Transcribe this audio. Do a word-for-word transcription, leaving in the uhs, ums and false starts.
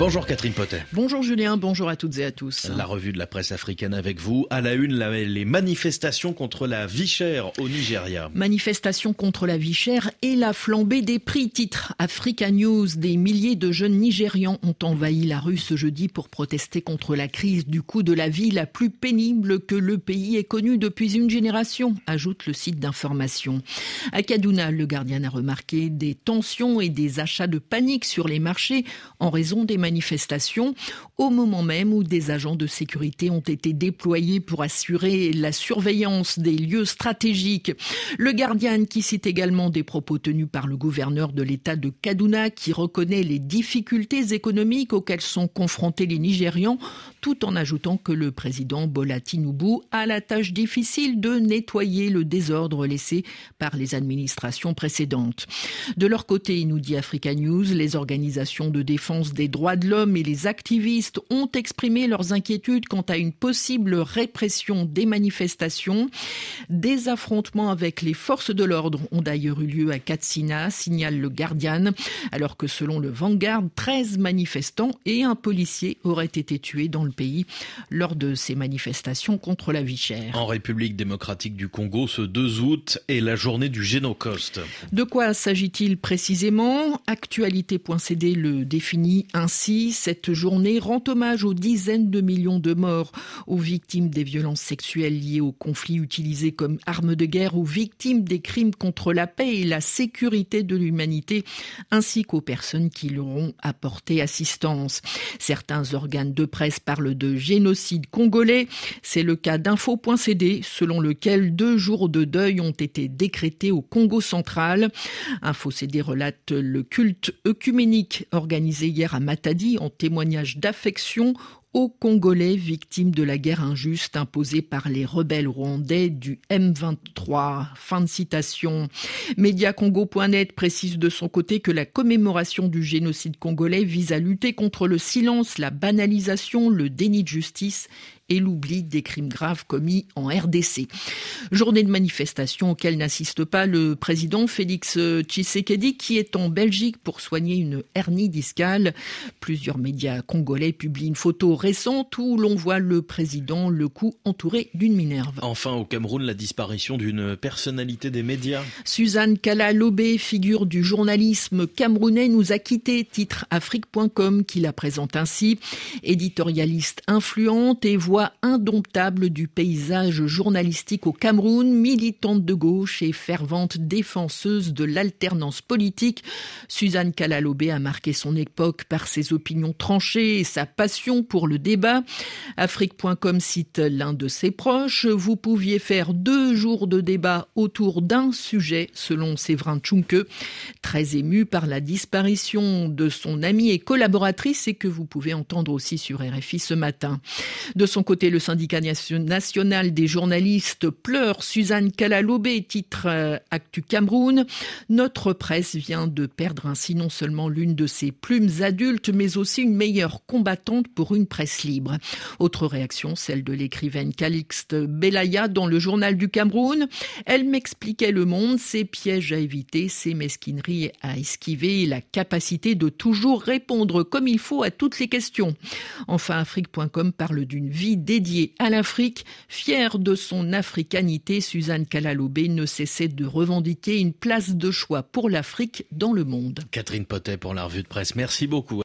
Bonjour Catherine Potet. Bonjour Julien, bonjour à toutes et à tous. La revue de la presse africaine avec vous. À la une, la, les manifestations contre la vie chère au Nigeria. Manifestations contre la vie chère et la flambée des prix. Titre Africa News. Des milliers de jeunes Nigérians ont envahi la rue ce jeudi pour protester contre la crise du coût de la vie la plus pénible que le pays ait connue depuis une génération, ajoute le site d'information. À Kaduna, le Guardian a remarqué des tensions et des achats de panique sur les marchés en raison des manifestations, au moment même où des agents de sécurité ont été déployés pour assurer la surveillance des lieux stratégiques. Le Guardian qui cite également des propos tenus par le gouverneur de l'État de Kaduna qui reconnaît les difficultés économiques auxquelles sont confrontés les Nigérians, tout en ajoutant que le président Bola Tinubu a la tâche difficile de nettoyer le désordre laissé par les administrations précédentes. De leur côté, nous dit Africa News, les organisations de défense des droits de l'homme et les activistes ont exprimé leurs inquiétudes quant à une possible répression des manifestations. Des affrontements avec les forces de l'ordre ont d'ailleurs eu lieu à Katsina, signale le Guardian, alors que selon le Vanguard, treize manifestants et un policier auraient été tués dans le pays lors de ces manifestations contre la vie chère. En République démocratique du Congo, ce deux août est la journée du Génocoste. De quoi s'agit-il précisément ? Actualité point c d le définit ainsi. Cette journée rend hommage aux dizaines de millions de morts, aux victimes des violences sexuelles liées aux conflits utilisés comme armes de guerre, aux victimes des crimes contre la paix et la sécurité de l'humanité, ainsi qu'aux personnes qui leur ont apporté assistance. Certains organes de presse parlent de génocide congolais. C'est le cas d'info point c d, selon lequel deux jours de deuil ont été décrétés au Congo central. Info point c d relate le culte œcuménique organisé hier à Matadi en témoignage d'affection aux Congolais victimes de la guerre injuste imposée par les rebelles rwandais du M vingt-trois. Fin de citation. Mediacongo point net précise de son côté que la commémoration du génocide congolais vise à lutter contre le silence, la banalisation, le déni de justice et l'oubli des crimes graves commis en R D C. Journée de manifestation auquel n'assiste pas le président Félix Tshisekedi qui est en Belgique pour soigner une hernie discale. Plusieurs médias congolais publient une photo récente où l'on voit le président le cou entouré d'une minerve. Enfin, au Cameroun, la disparition d'une personnalité des médias. Suzanne Kala Lobé, figure du journalisme camerounais, nous a quittés, titre Afrique point com qui la présente ainsi. Éditorialiste influente et voix indomptable du paysage journalistique au Cameroun, militante de gauche et fervente défenseuse de l'alternance politique, Suzanne Kala Lobé a marqué son époque par ses opinions tranchées et sa passion pour le débat. Afrique point com cite l'un de ses proches. Vous pouviez faire deux jours de débat autour d'un sujet, selon Séverin Tchounkeu, très ému par la disparition de son amie et collaboratrice et que vous pouvez entendre aussi sur R F I ce matin. De son côté, le syndicat national des journalistes pleure Suzanne Kala Lobé, titre euh, Actu Cameroun. Notre presse vient de perdre ainsi non seulement l'une de ses plumes adultes, mais aussi une meilleure combattante pour une presse libre. Autre réaction, celle de l'écrivaine Calixte Belaya dans le journal du Cameroun. Elle m'expliquait le monde, ses pièges à éviter, ses mesquineries à esquiver et la capacité de toujours répondre comme il faut à toutes les questions. Enfin, Afrique point com parle d'une vie dédiée à l'Afrique. Fière de son africanité, Suzanne Kala Lobé ne cessait de revendiquer une place de choix pour l'Afrique dans le monde. Catherine Potet pour la revue de presse. Merci beaucoup.